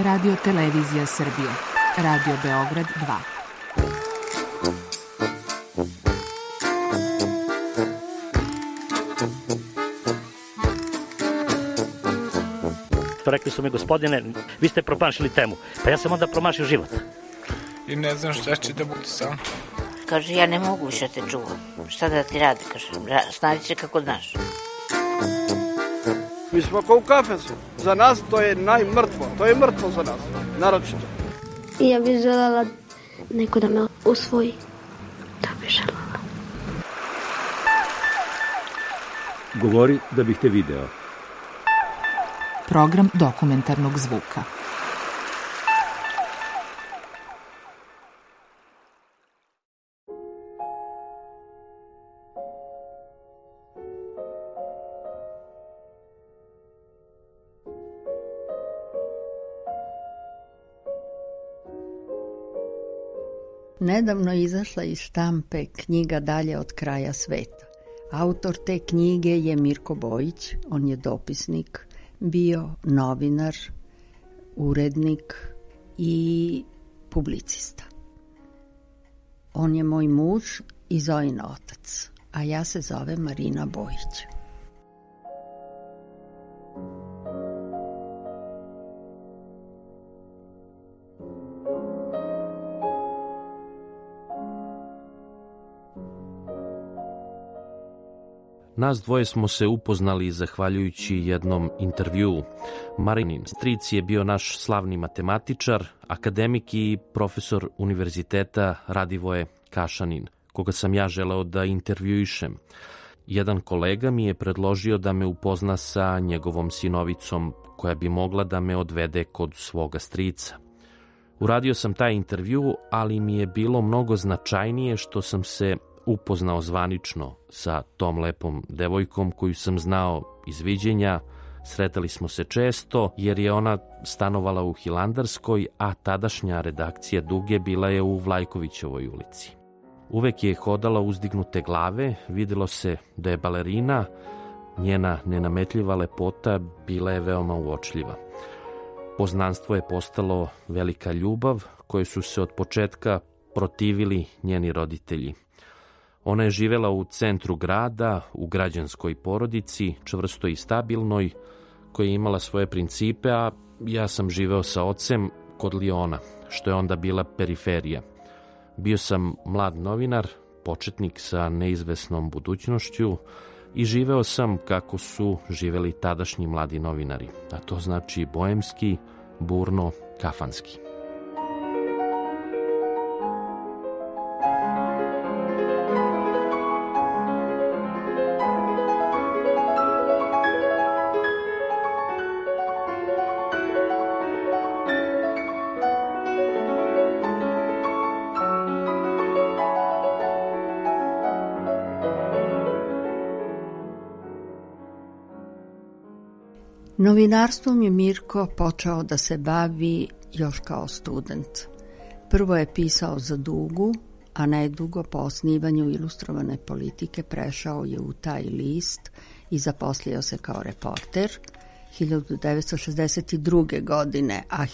Radio Televizija Srbije, Radio Beograd 2. Rekli su mi, gospodine, vi ste promašili temu. Pa ja sam onda promašio život. I ne znam šta će da bude sam. Kaže, ja ne mogu više te čuvam. Šta da ti radi, kaže, snađi se kako znaš. Mi smo kao u kafesu. Za nas to je najmrtvo. To je mrtvo za nas, naročito. I ja bih želela neko da me usvoji. To bih želela. Govori da bih te video. Program dokumentarnog zvuka. Nedavno je izašla iz štampe knjiga Dalje od kraja sveta. Autor te knjige je Mirko Bojić, on je dopisnik, bio novinar, urednik i publicista. On je moj muž i Zojin otac, a ja se zovem Marina Bojić. Nas dvoje smo se upoznali zahvaljujući jednom intervjuu. Marinin stric je bio naš slavni matematičar, akademik i profesor univerziteta Radivoje Kašanin, koga sam ja želeo da intervjuišem. Jedan kolega mi je predložio da me upozna sa njegovom sinovicom, koja bi mogla da me odvede kod svoga strica. Uradio sam taj intervju, ali mi je bilo mnogo značajnije što sam se upoznao zvanično sa tom lepom devojkom koju sam znao iz viđenja. Sretali smo se često jer je ona stanovala u Hilandarskoj, a tadašnja redakcija Duge bila je u Vlajkovićevoj ulici. Uvek je hodala uzdignute glave, videlo se da je balerina, njena nenametljiva lepota bila je veoma uočljiva. Poznanstvo je postalo velika ljubav koju su se od početka protivili njeni roditelji. Ona je živela u centru grada, u građanskoj porodici, čvrstoj i stabilnoj, koja je imala svoje principe, a ja sam živeo sa ocem kod Liona, što je onda bila periferija. Bio sam mlad novinar, početnik sa neizvesnom budućnošću i živeo sam kako su živeli tadašnji mladi novinari, a to znači boemski, burno, kafanski. Novinarstvom je Mirko počeo da se bavi još kao student. Prvo je pisao za Dugu, a nedugo po osnivanju Ilustrovane politike prešao je u taj list i zaposlio se kao reporter 1962. godine, a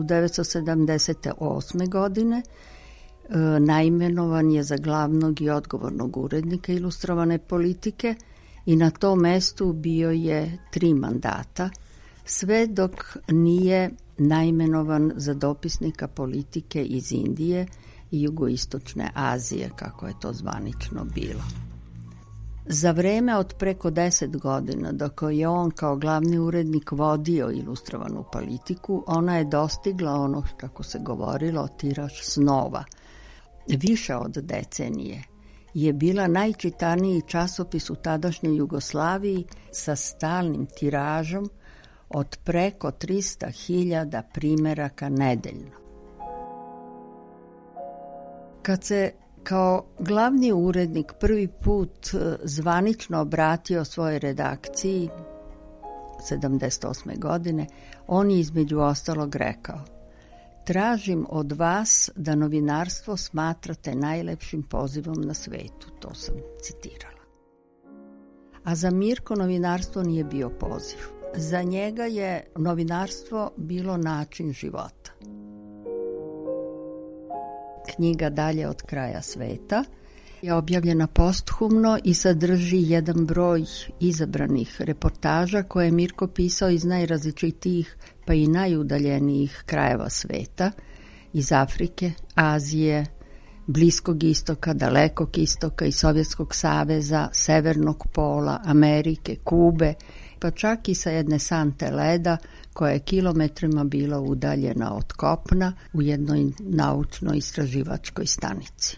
1978. godine naimenovan je za glavnog i odgovornog urednika Ilustrovane politike i na tom mestu bio je 3 mandata, sve dok nije naimenovan za dopisnika politike iz Indije i jugoistočne Azije, kako je to zvanično bilo. Za vreme od preko 10 godina, dok je on kao glavni urednik vodio Ilustrovanu politiku, ona je dostigla ono, kako se govorilo, tiraž snova. Više od decenije je bila najčitaniji časopis u tadašnjoj Jugoslaviji sa stalnim tiražom od preko 300.000 primeraka nedeljno. Kad se kao glavni urednik prvi put zvanično obratio svojoj redakciji 1978. godine, on je između ostalog rekao: tražim od vas da novinarstvo smatrate najlepšim pozivom na svetu. To sam citirala. A za Mirko novinarstvo nije bio poziv. Za njega je novinarstvo bilo način života. Knjiga Dalje od kraja sveta je objavljena posthumno i sadrži jedan broj izabranih reportaža koje je Mirko pisao iz najrazličitijih pa i najudaljenijih krajeva sveta, iz Afrike, Azije, Bliskog istoka, Dalekog istoka i Sovjetskog saveza, Severnog pola, Amerike, Kube, pa čak i sa jedne sante leda koja je kilometrima bila udaljena od kopna u jednoj naučno-istraživačkoj stanici.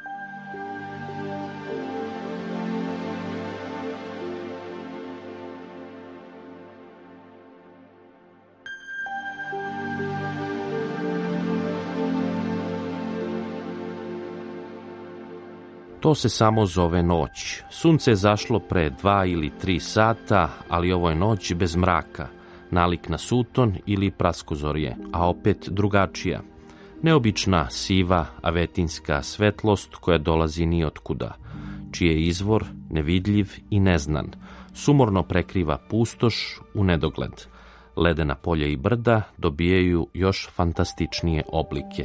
To se samo zove noć. Sunce je zašlo pre 2 ili 3 sata, ali ovo je noć bez mraka, nalik na suton ili praskozorje, a opet drugačija. Neobična, siva, avetinska svetlost koja dolazi nijotkuda, čiji je izvor nevidljiv i neznan, sumorno prekriva pustoš u nedogled. Ledena polja i brda dobijaju još fantastičnije oblike.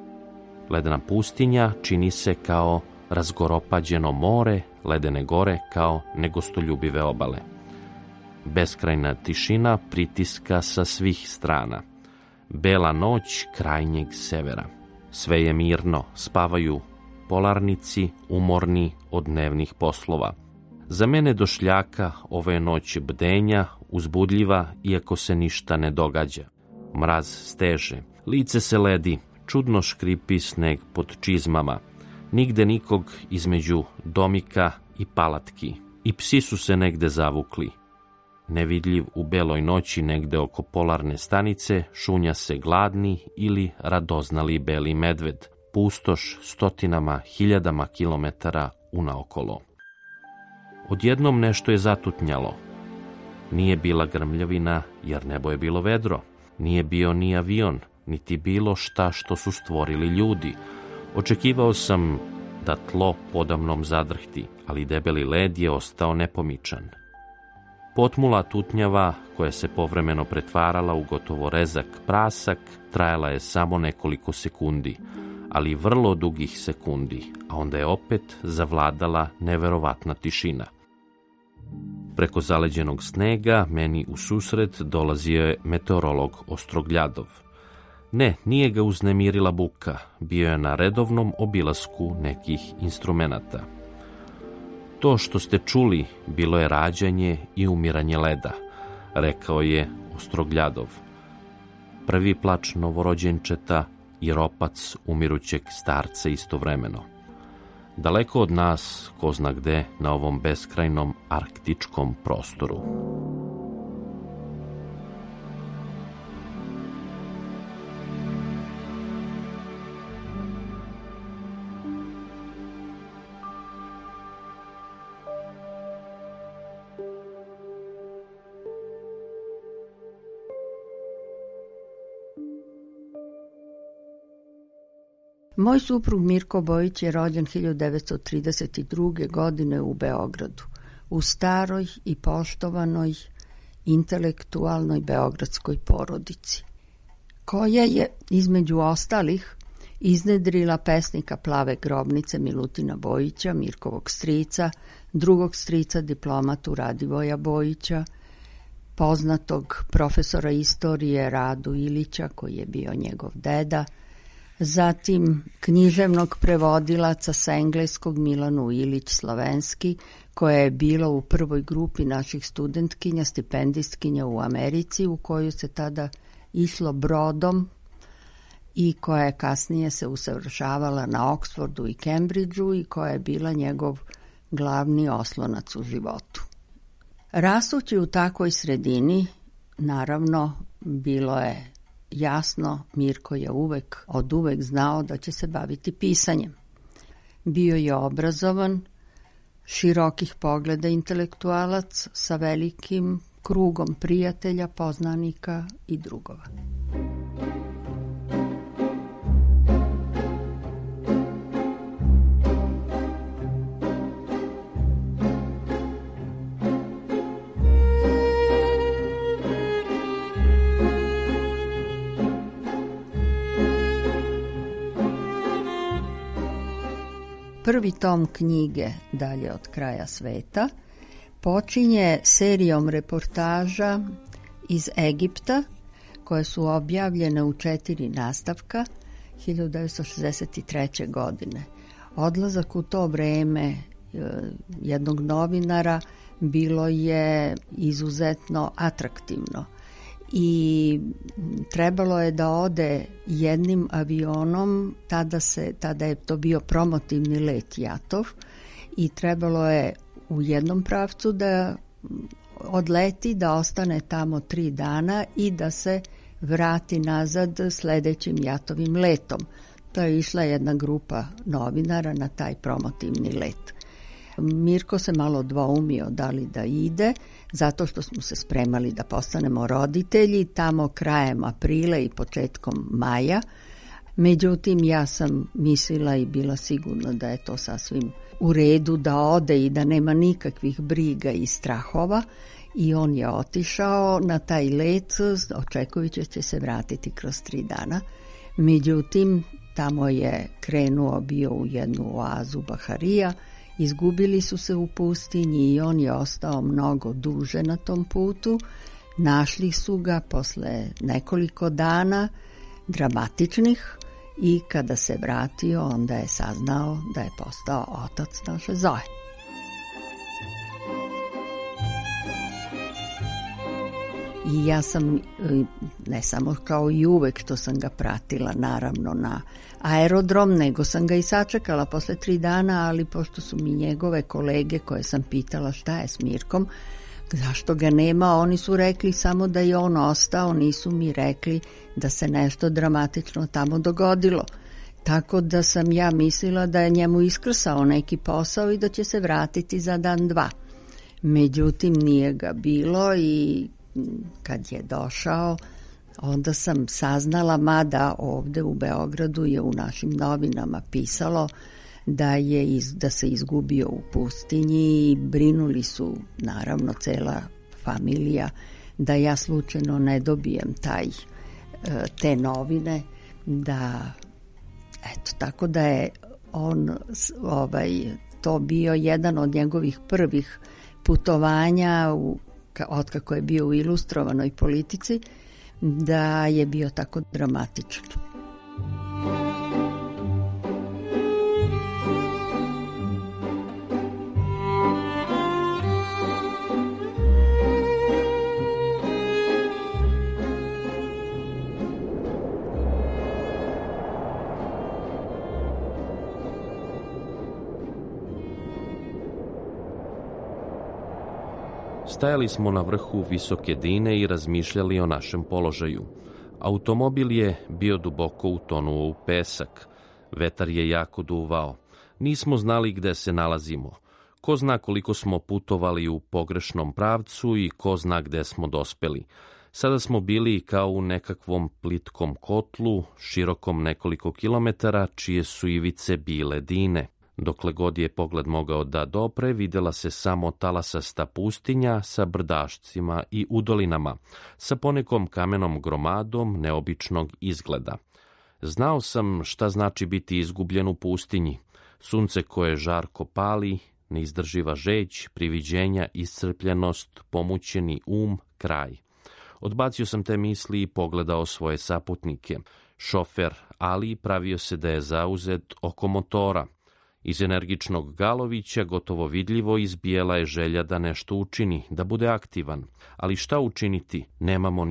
Ledena pustinja čini se kao razgoropađeno more, ledene gore kao negostoljubive obale. Beskrajna tišina pritiska sa svih strana. Bela noć krajnjeg severa. Sve je mirno, spavaju polarnici, umorni od dnevnih poslova. Za mene došljaka ovo je noć bdenja, uzbudljiva, iako se ništa ne događa. Mraz steže, lice se ledi, čudno škripi sneg pod čizmama. Nigde nikog između domika i palatki. I psi su se negde zavukli. Nevidljiv u beloj noći negde oko polarne stanice šunja se gladni ili radoznali beli medved. Pustoš stotinama, hiljadama kilometara unaokolo. Odjednom nešto je zatutnjalo. Nije bila grmljavina, jer nebo je bilo vedro. Nije bio ni avion, niti bilo šta što su stvorili ljudi. Očekivao sam da tlo podamnom zadrhti, ali debeli led je ostao nepomičan. Potmula tutnjava, koja se povremeno pretvarala u gotovo rezak prasak, trajala je samo nekoliko sekundi, ali vrlo dugih sekundi, a onda je opet zavladala neverovatna tišina. Preko zaleđenog snega meni u susret dolazio je meteorolog Ostrogljadov. Ne, nije ga uznemirila buka, bio je na redovnom obilasku nekih instrumenata. To što ste čuli bilo je rađanje i umiranje leda, rekao je Ostrogljadov. Prvi plač novorođenčeta i ropac umirućeg starca istovremeno. Daleko od nas, ko zna gde, na ovom beskrajnom arktičkom prostoru. Moj suprug Mirko Bojić je rođen 1932. godine u Beogradu, u staroj i poštovanoj intelektualnoj beogradskoj porodici, koja je, između ostalih, iznedrila pesnika Plave grobnice Milutina Bojića, Mirkovog strica, drugog strica diplomatu Radivoja Bojića, poznatog profesora istorije Radu Ilića, koji je bio njegov deda, zatim književnog prevodilaca sa engleskog Milanu Ilić Slovenski, koja je bila u prvoj grupi naših studentkinja, stipendistkinja u Americi, u koju se tada išlo brodom i koja je kasnije se usavršavala na Oksfordu i Cambridgeu i koja je bila njegov glavni oslonac u životu. Rastući u takvoj sredini, naravno, bilo je jasno, Mirko je oduvek znao da će se baviti pisanjem. Bio je obrazovan, širokih pogleda intelektualac sa velikim krugom prijatelja, poznanika i drugova. prvi tom knjige Dalje od kraja sveta počinje serijom reportaža iz Egipta koje su objavljene u 4 nastavka 1963. godine. Odlazak u to vreme jednog novinara bilo je izuzetno atraktivno i trebalo je da ode jednim avionom, tada je to bio promotivni let Jatov i trebalo je u jednom pravcu da odleti, da ostane tamo 3 dana i da se vrati nazad sledećim Jatovim letom. To je išla jedna grupa novinara na taj promotivni let. Mirko se malo dvoumio da li da ide, zato što smo se spremali da postanemo roditelji tamo krajem aprila i početkom maja. Međutim, ja sam mislila i bila sigurna da je to sasvim u redu da ode i da nema nikakvih briga i strahova. I on je otišao na taj let, očekujući će se vratiti kroz 3 dana. Međutim, tamo je krenuo, bio u jednu oazu Baharija, izgubili su se u pustinji i on je ostao mnogo duže na tom putu. Našli su ga posle nekoliko dana dramatičnih i kada se vratio, onda je saznao da je postao otac naše Zoe. I ja sam, ne samo kao i uvek što sam ga pratila naravno na aerodrom, nego sam ga i sačekala posle 3 dana, ali pošto su mi njegove kolege koje sam pitala šta je s Mirkom, zašto ga nema, oni su rekli samo da je on ostao, nisu mi rekli da se nešto dramatično tamo dogodilo. Tako da sam ja mislila da je njemu iskrsao neki posao i da će se vratiti za dan 2. Međutim, nije ga bilo i kad je došao, onda sam saznala, mada ovde u Beogradu je u našim novinama pisalo da se izgubio u pustinji i brinuli su, naravno, cela familija, da ja slučajno ne dobijem te novine, da, eto, tako da je on, to bio jedan od njegovih prvih putovanja otkako je bio u Ilustrovanoj politici, da je bio tako dramatičan. Stajali smo na vrhu visoke Dine i razmišljali o našem položaju. Automobil je bio duboko utonuo u pesak. Vetar je jako duvao. Nismo znali gde se nalazimo. Ko zna koliko smo putovali u pogrešnom pravcu i ko zna gde smo dospeli. Sada smo bili kao u nekakvom plitkom kotlu, širokom nekoliko kilometara, čije su ivice bile Dine. Dokle god je pogled mogao da dopre, videla se samo talasasta pustinja sa brdašcima i udolinama, sa ponekom kamenom gromadom neobičnog izgleda. Znao sam šta znači biti izgubljen u pustinji. Sunce koje žarko pali, neizdrživa žeć, priviđenja, iscrpljenost, pomućeni kraj. Odbacio sam te misli i pogledao svoje saputnike. Šofer Ali pravio se da je zauzet oko motora. Iz energičnog Galovića gotovo vidljivo izbijela je želja da nešto učini, da bude aktivan. Ali šta učiniti? Nemamo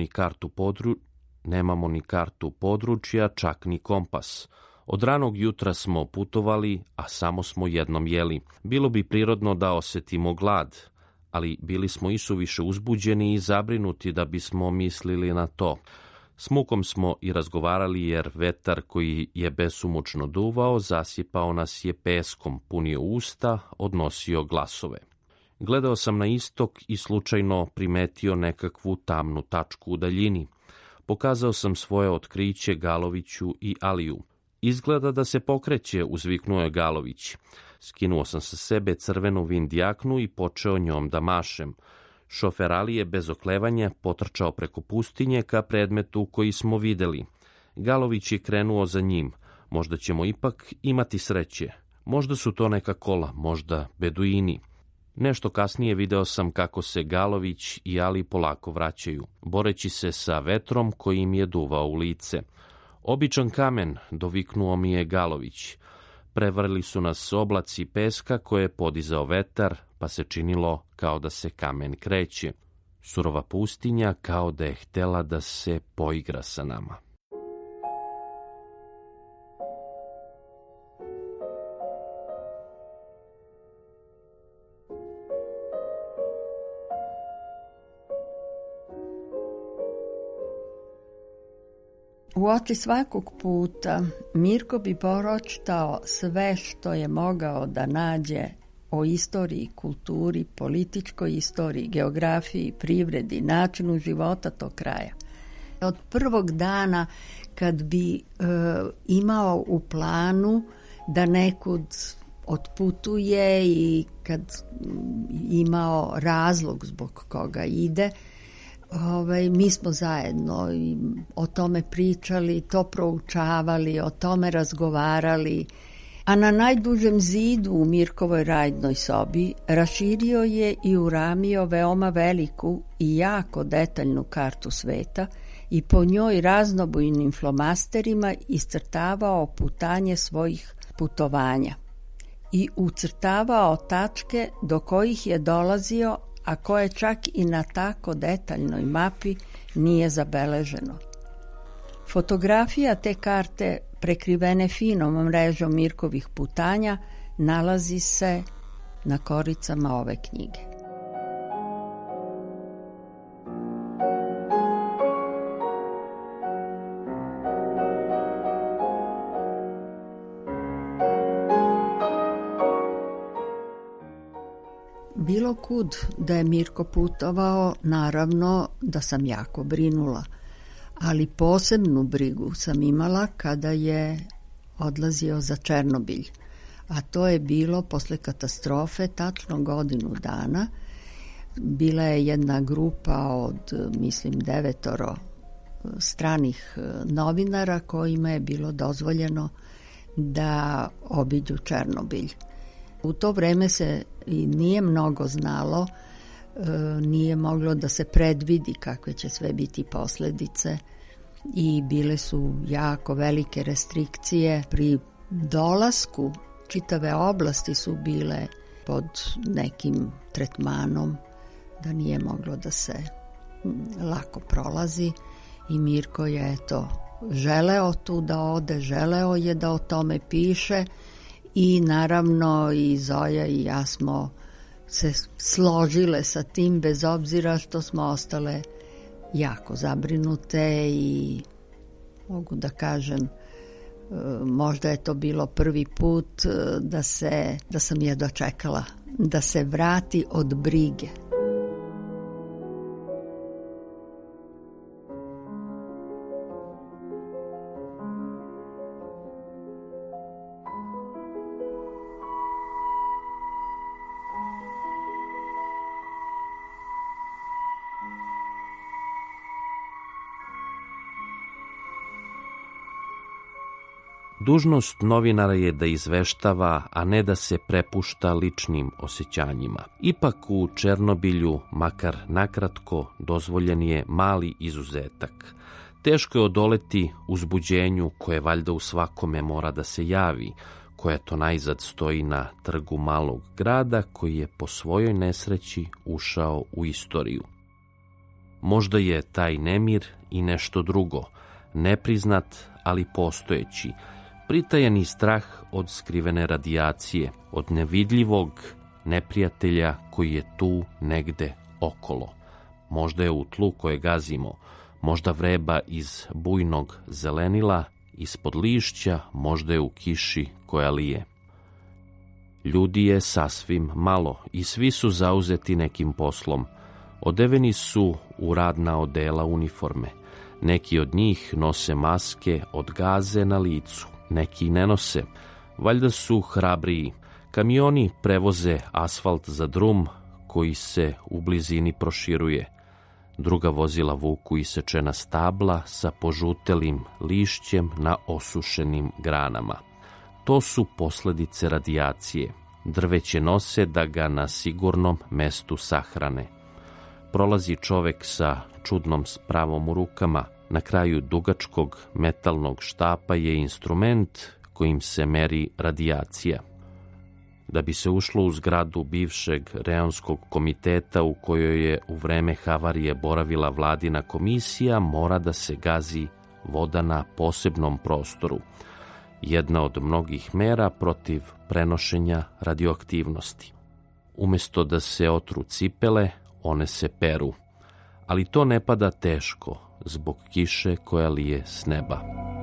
ni kartu područja, čak ni kompas. Od ranog jutra smo putovali, a samo smo jednom jeli. Bilo bi prirodno da osetimo glad, ali bili smo isuviše uzbuđeni i zabrinuti da bismo mislili na to. S mukom smo i razgovarali jer vetar koji je besumučno duvao zasipao nas je peskom, punio usta, odnosio glasove. Gledao sam na istok i slučajno primetio nekakvu tamnu tačku u daljini. Pokazao sam svoje otkriće Galoviću i Aliju. Izgleda da se pokreće, uzviknuo je Galović. Skinuo sam sa sebe crvenu vindjaknu i počeo njom da mašem. Šofer Ali je bez oklevanja potrčao preko pustinje ka predmetu koji smo videli. Galović je krenuo za njim. Možda ćemo ipak imati sreće. Možda su to neka kola, možda beduini. Nešto kasnije video sam kako se Galović i Ali polako vraćaju, boreći se sa vetrom koji im je duvao u lice. Običan kamen, doviknuo mi je Galović. Prevarili su nas oblaci peska koje je podizao vetar, pa se činilo kao da se kamen kreće. Surova pustinja kao da je htela da se poigra sa nama. Uoči svakog puta Mirko bi pročitao sve što je mogao da nađe o istoriji, kulturi, političkoj istoriji, geografiji, privredi, načinu života tog kraja. Od prvog dana kad bi imao u planu da nekud otputuje i kad imao razlog zbog koga ide, mi smo zajedno o tome pričali, to proučavali, o tome razgovarali, a na najdužem zidu u Mirkovoj radnoj sobi raširio je i uramio veoma veliku i jako detaljnu kartu sveta i po njoj raznobojnim flomasterima iscrtavao putanje svojih putovanja i ucrtavao tačke do kojih je dolazio, a koje čak i na tako detaljnoj mapi nije zabeleženo. Fotografija te karte, prekrivene finom mrežom Mirkovih putanja, nalazi se na koricama ove knjige. Bilo kud da je Mirko putovao, naravno da sam jako brinula, ali posebnu brigu sam imala kada je odlazio za Černobilj, a to je bilo posle katastrofe tačno godinu dana. Bila je jedna grupa od, mislim, 9 stranih novinara kojima je bilo dozvoljeno da obiđu Černobilj. U to vreme se i nije mnogo znalo, nije moglo da se predvidi kakve će sve biti posljedice i bile su jako velike restrikcije. Pri dolasku čitave oblasti su bile pod nekim tretmanom da nije moglo da se lako prolazi i Mirko je želeo tu da ode, želeo je da o tome piše. I naravno i Zoja i ja smo se složile sa tim, bez obzira što smo ostale jako zabrinute i mogu da kažem, možda je to bilo prvi put da sam je dočekala, da se vrati od brige. Dužnost novinara je da izveštava, a ne da se prepušta ličnim osjećanjima. Ipak u Černobilju, makar nakratko, dozvoljen je mali izuzetak. Teško je odoleti uzbuđenju koje valjda u svakome mora da se javi, koje to najzad stoji na trgu malog grada koji je po svojoj nesreći ušao u istoriju. Možda je taj nemir i nešto drugo, nepriznat, ali postojeći, pritajeni strah od skrivene radijacije, od nevidljivog neprijatelja koji je tu negde okolo. Možda je u tlu koje gazimo, možda vreba iz bujnog zelenila, ispod lišća, možda je u kiši koja lije. Ljudi je sasvim malo i svi su zauzeti nekim poslom. Odeveni su u radna odela uniforme. Neki od njih nose maske od gaze na licu, neki ne nose. Valjda su hrabriji. Kamioni prevoze asfalt za drum koji se u blizini proširuje. Druga vozila vuku isečena stabla sa požutelim lišćem na osušenim granama. To su posledice radijacije. Drveće nose da ga na sigurnom mestu sahrane. Prolazi čovek sa čudnom spravom u rukama. Na kraju dugačkog metalnog štapa je instrument kojim se meri radijacija. Da bi se ušlo u zgradu bivšeg Reonskog komiteta u kojoj je u vreme havarije boravila vladina komisija, mora da se gazi voda na posebnom prostoru. Jedna od mnogih mera protiv prenošenja radioaktivnosti. Umesto da se otru cipele, one se peru. Ali to ne pada teško zbog kiše koja lije s neba.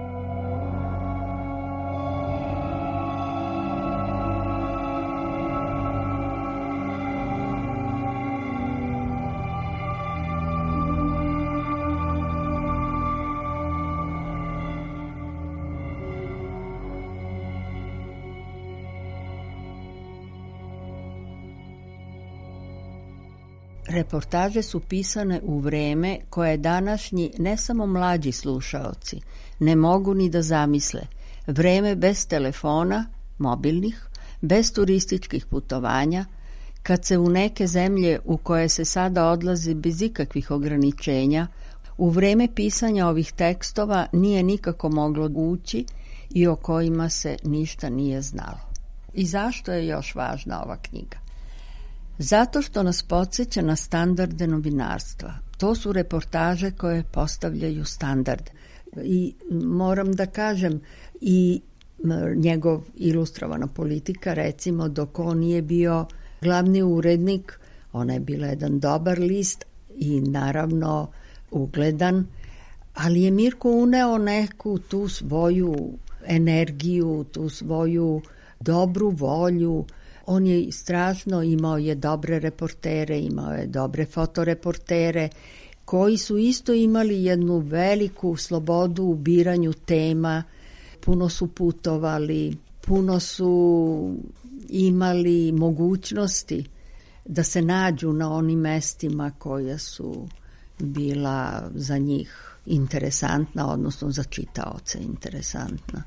Reportaže su pisane u vreme koje današnji ne samo mlađi slušaoci ne mogu ni da zamisle. Vreme bez telefona, mobilnih, bez turističkih putovanja, kad se u neke zemlje u koje se sada odlazi bez ikakvih ograničenja, u vreme pisanja ovih tekstova nije nikako moglo ući i o kojima se ništa nije znalo. I zašto je još važna ova knjiga? Zato što nas podsjeća na standarde novinarstva. To su reportaže koje postavljaju standard. I moram da kažem, i njegov Ilustrovana politika, recimo, dok on nije bio glavni urednik, ona je bila jedan dobar list i naravno ugledan, ali je Mirko uneo neku tu svoju energiju, tu svoju dobru volju. On je strašno, imao je dobre reportere, imao je dobre fotoreportere, koji su isto imali jednu veliku slobodu u biranju tema, puno su putovali, puno su imali mogućnosti da se nađu na onim mestima koja su bila za njih interesantna, odnosno za čitaoce interesantna.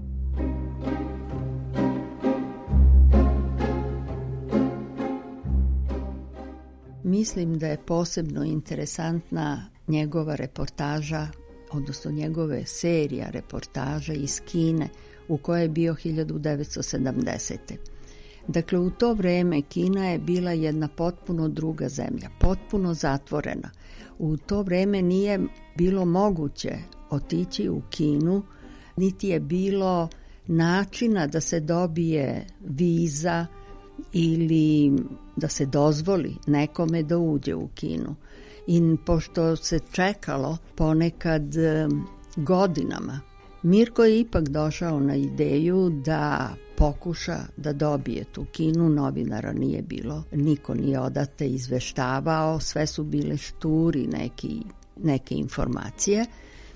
Mislim da je posebno interesantna njegova reportaža, odnosno njegove serija reportaža iz Kine, u kojoj je bio 1970. Dakle, u to vreme Kina je bila jedna potpuno druga zemlja, potpuno zatvorena. U to vreme nije bilo moguće otići u Kinu, niti je bilo načina da se dobije viza ili da se dozvoli nekome da uđe u Kinu. I pošto se čekalo ponekad godinama, Mirko je ipak došao na ideju da pokuša da dobije tu Kinu. Novinara nije bilo, niko nije odate izveštavao, sve su bile šturi neke informacije.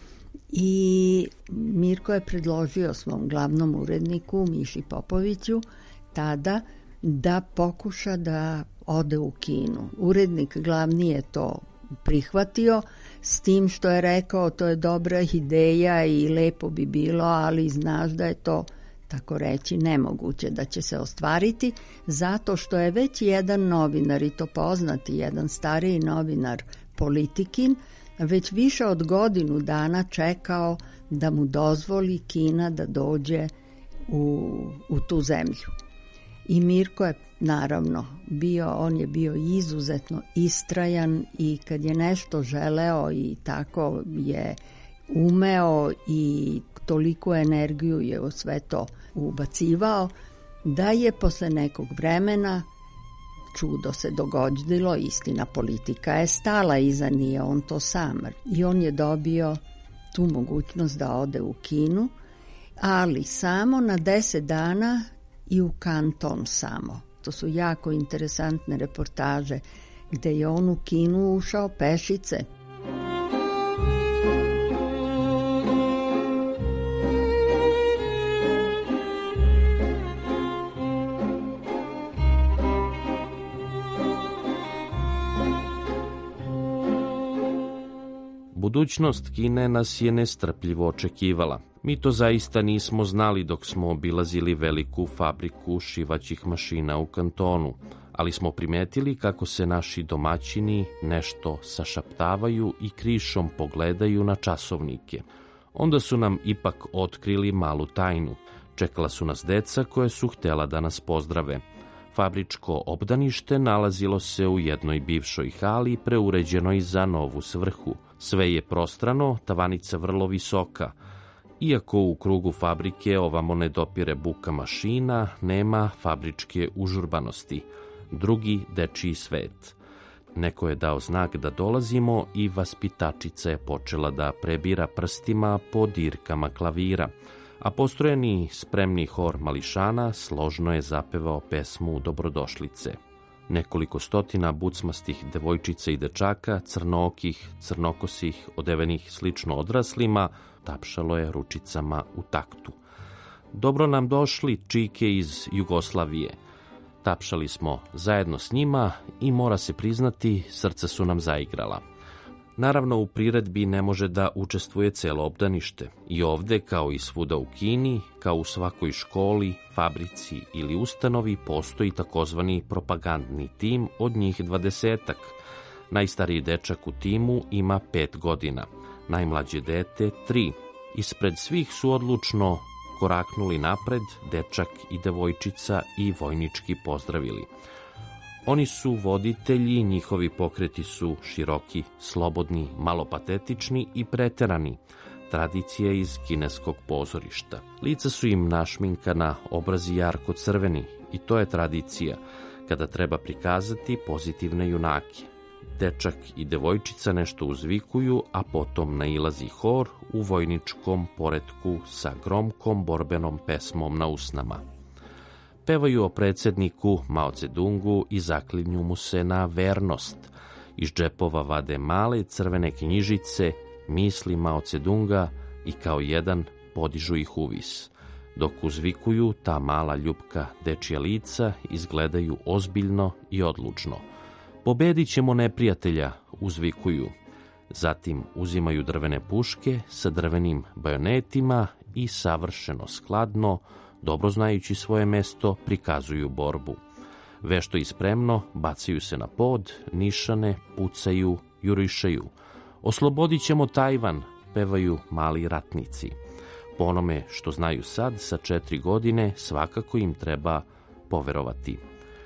I Mirko je predložio svom glavnom uredniku Miši Popoviću tada da pokuša da ode u Kinu. Urednik glavni je to prihvatio, s tim što je rekao to je dobra ideja i lepo bi bilo, ali znaš da je to, tako reći, nemoguće da će se ostvariti, zato što je već jedan novinar, i to poznati, jedan stariji novinar Politikin, već više od godinu dana čekao da mu dozvoli Kina da dođe u tu zemlju. I Mirko je naravno on je bio izuzetno istrajan i kad je nešto želeo i tako je umeo i toliku energiju je u sve to ubacivao, da je posle nekog vremena čudo se dogodilo, istina, politika je stala iza, nije on to sam. I on je dobio tu mogućnost da ode u Kinu, ali samo na 10 dana i u Kanton samo. To su jako interesantne reportaže gde je on u Kinu ušao pešice. Budućnost Kine nas je nestrpljivo očekivala. Mi to zaista nismo znali dok smo obilazili veliku fabriku šivaćih mašina u kantonu, ali smo primetili kako se naši domaćini nešto sašaptavaju i krišom pogledaju na časovnike. Onda su nam ipak otkrili malu tajnu. Čekala su nas deca koje su htjela da nas pozdrave. Fabričko obdanište nalazilo se u jednoj bivšoj hali preuređenoj za novu svrhu. Sve je prostrano, tavanica vrlo visoka. Iako u krugu fabrike ovamo ne dopire buka mašina, nema fabričke užurbanosti. Drugi dečiji svet. Neko je dao znak da dolazimo i vaspitačica je počela da prebira prstima po dirkama klavira, a postrojeni spremni hor mališana složno je zapevao pesmu Dobrodošlice. Nekoliko stotina bucmastih devojčica i dečaka, crnookih, crnokosih, odevenih slično odraslima, tapšalo je ručicama u taktu. Dobro nam došli čike iz Jugoslavije. Tapšali smo zajedno s njima i mora se priznati, srca su nam zaigrala. Naravno, u priredbi ne može da učestvuje celo obdanište. I ovde, kao i svuda u Kini, kao u svakoj školi, fabrici ili ustanovi, postoji takozvani propagandni tim od njih 20-ak. Najstariji dečak u timu ima 5 godina, najmlađe dete 3. Ispred svih su odlučno koraknuli napred dečak i devojčica i vojnički pozdravili. Oni su voditelji, njihovi pokreti su široki, slobodni, malo patetični i preterani. Tradicija iz kineskog pozorišta. Lica su im našminkana, obrazi jarko crveni i to je tradicija kada treba prikazati pozitivne junake. Dečak i devojčica nešto uzvikuju, a potom nailazi hor u vojničkom poretku sa gromkom borbenom pesmom na usnama. Pevaju o predsjedniku Mao Zedongu i zaklinju mu se na vernost. Iz džepova vade male crvene knjižice, misli Mao Zedonga i kao jedan podižu ih uvis. Dok uzvikuju, ta mala ljupka dečija lica izgledaju ozbiljno i odlučno. Pobedit ćemo neprijatelja, uzvikuju. Zatim uzimaju drvene puške sa drvenim bajonetima i savršeno skladno, dobro znajući svoje mesto, prikazuju borbu. Vešto i spremno bacaju se na pod, nišane, pucaju, jurišaju. Oslobodit ćemo Tajvan, pevaju mali ratnici. Po onome što znaju sad, sa 4 godine, svakako im treba poverovati.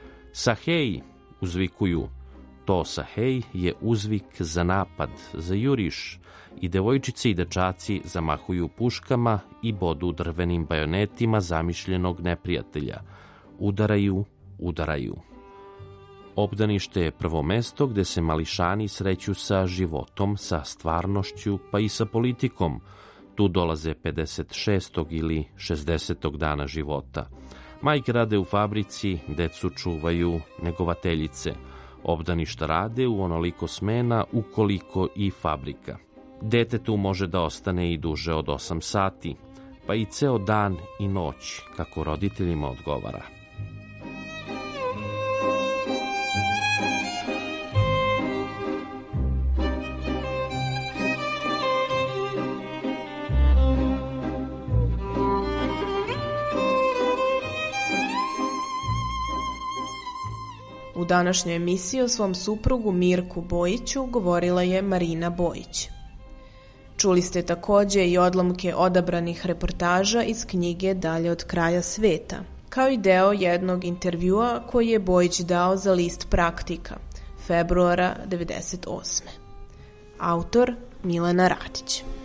Sahej, uzvikuju. To sahej je uzvik za napad, za juriš, i devojčice i dečaci zamahuju puškama i bodu drvenim bajonetima zamišljenog neprijatelja. Udaraju, udaraju. Obdanište je prvo mesto gde se mališani sreću sa životom, sa stvarnošću, pa i sa politikom. Tu dolaze 56. ili 60. dana života. Majke rade u fabrici, decu čuvaju negovateljice. Obdaništa rade u onoliko smena ukoliko i fabrika. Detetu može da ostane i duže od 8 sati, pa i ceo dan i noć, kako roditeljima odgovara. U današnjoj emisiji o svom suprugu Mirku Bojiću govorila je Marina Bojić. Čuli ste takođe i odlomke odabranih reportaža iz knjige Dalje od kraja sveta, kao i deo jednog intervjua koji je Bojić dao za list Praktika, februara 1998. Autor Milena Radić.